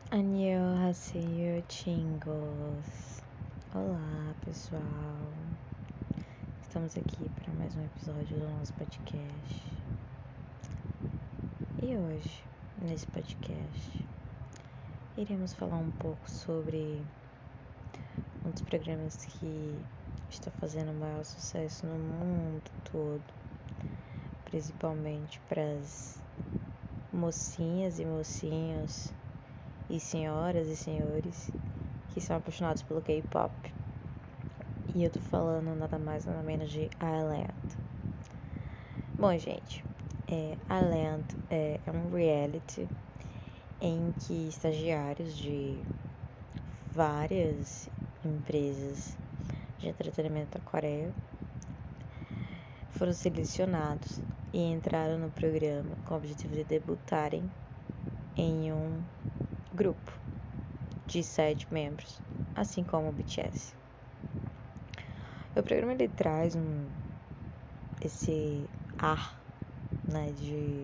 Annyeonghaseyo, chingos! Olá, pessoal! Estamos aqui para mais um episódio do nosso podcast. E hoje, nesse podcast, iremos falar um pouco sobre um dos programas que está fazendo o maior sucesso no mundo todo, principalmente para as mocinhas e mocinhos e senhoras e senhores que são apaixonados pelo K-pop. E eu tô falando nada mais nada menos de I-LAND. Bom, gente, I-LAND é um reality em que estagiários de várias empresas de entretenimento da Coreia foram selecionados e entraram no programa com o objetivo de debutarem em um grupo de 7 membros, assim como o BTS. O programa ele traz esse ar, né, de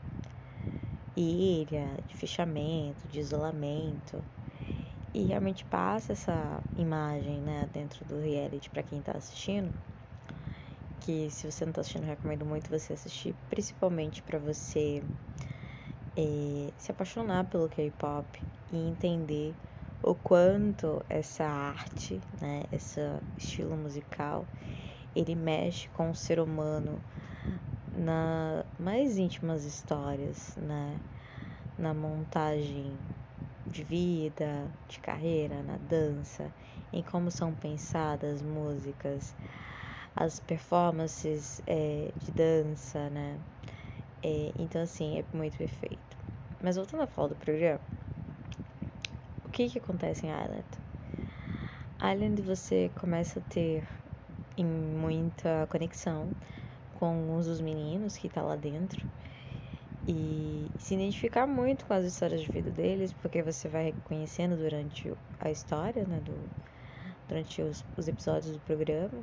ilha, de fechamento, de isolamento, e realmente passa essa imagem, né, dentro do reality para quem tá assistindo, que se você não tá assistindo, eu recomendo muito você assistir, principalmente para você se apaixonar pelo K-pop e entender o quanto essa arte, né, esse estilo musical, ele mexe com o ser humano nas mais íntimas histórias, né, na montagem de vida, de carreira, na dança, em como são pensadas músicas, as performances de dança, né? Então, assim, é muito perfeito. Mas voltando a falar do programa, o que acontece em I-LAND? I-LAND você começa a ter muita conexão com alguns dos meninos que tá lá dentro e se identificar muito com as histórias de vida deles, porque você vai reconhecendo durante a história, né, durante os episódios do programa.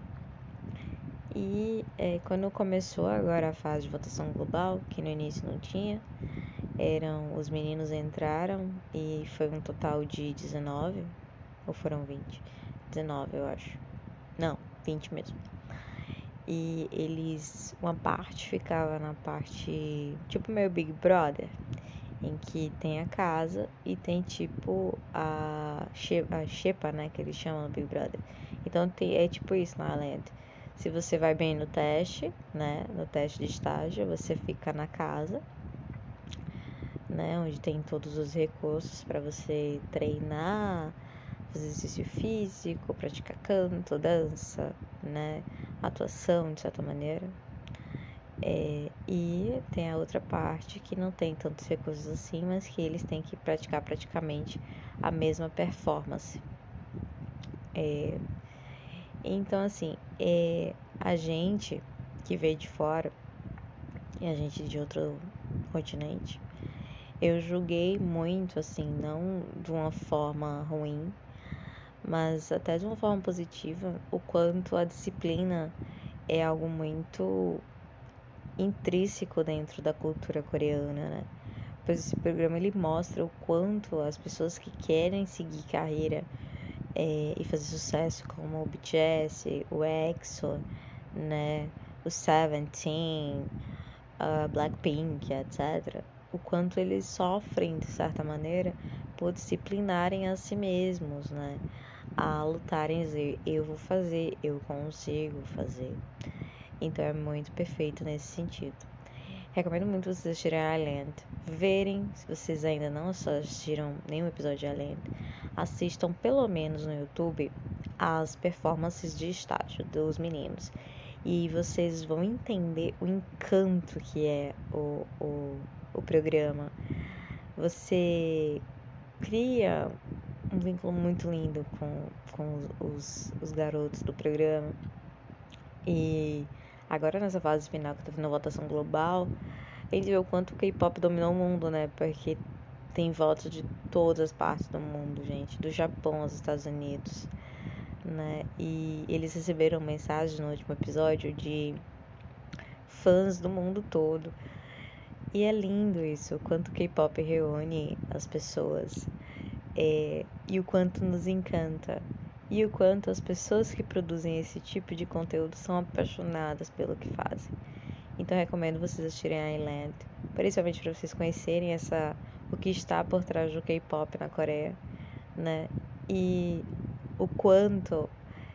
E quando começou agora a fase de votação global, que no início não tinha, os meninos entraram e foi um total de 19, ou foram 20? 19, eu acho. Não, 20 mesmo. E uma parte ficava na parte, tipo meio Big Brother, em que tem a casa e tem tipo a xepa, né, que eles chamam no Big Brother. Então é tipo isso na I-LAND. Se você vai bem no teste, né, no teste de estágio, você fica na casa, né, onde tem todos os recursos para você treinar, fazer exercício físico, praticar canto, dança, né, atuação de certa maneira. E tem a outra parte que não tem tantos recursos assim, mas que eles têm que praticar praticamente a mesma performance. Então, assim, a gente que veio de fora e a gente de outro continente, eu julguei muito, assim, não de uma forma ruim, mas até de uma forma positiva, o quanto a disciplina é algo muito intrínseco dentro da cultura coreana, né? Pois esse programa ele mostra o quanto as pessoas que querem seguir carreira e fazer sucesso, como o BTS, o EXO, né, o Seventeen, a Blackpink, etc., o quanto eles sofrem, de certa maneira, por disciplinarem a si mesmos, né, a lutarem e dizer, eu vou fazer, eu consigo fazer. Então é muito perfeito nesse sentido. Recomendo muito vocês assistirem a I-LAND. Verem, se vocês ainda não assistiram nenhum episódio de I-LAND, assistam pelo menos no YouTube as performances de estágio dos meninos. E vocês vão entender o encanto que é o programa. Você cria um vínculo muito lindo com os garotos do programa. E agora nessa fase final que tá tendo a votação global, a gente vê o quanto o K-pop dominou o mundo, né? Porque tem votos de todas as partes do mundo, gente. Do Japão aos Estados Unidos, né? E eles receberam mensagens no último episódio de fãs do mundo todo. E é lindo isso, o quanto o K-pop reúne as pessoas. e o quanto nos encanta. E o quanto as pessoas que produzem esse tipo de conteúdo são apaixonadas pelo que fazem. Então recomendo vocês assistirem a Island, principalmente para vocês conhecerem o que está por trás do K-pop na Coreia, né? E o quanto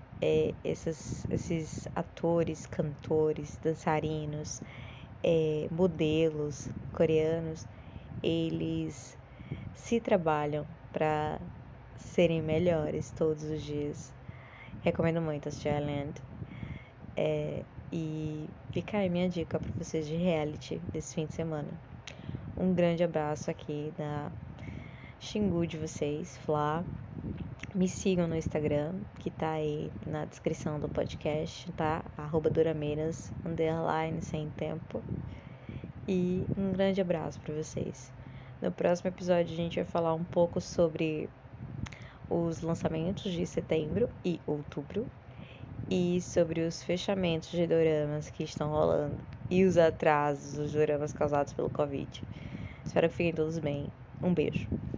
esses atores, cantores, dançarinos, modelos coreanos, eles se trabalham para serem melhores todos os dias. Recomendo muito assistir a Island. E fica aí minha dica para vocês de reality desse fim de semana. Um grande abraço aqui da Xingu de vocês, Flá. Me sigam no Instagram, que tá aí na descrição do podcast, tá? @durameiras, _ sem tempo. E um grande abraço para vocês. No próximo episódio a gente vai falar um pouco sobre os lançamentos de setembro e outubro e sobre os fechamentos de doramas que estão rolando e os atrasos dos doramas causados pelo Covid. Espero que fiquem todos bem. Um beijo.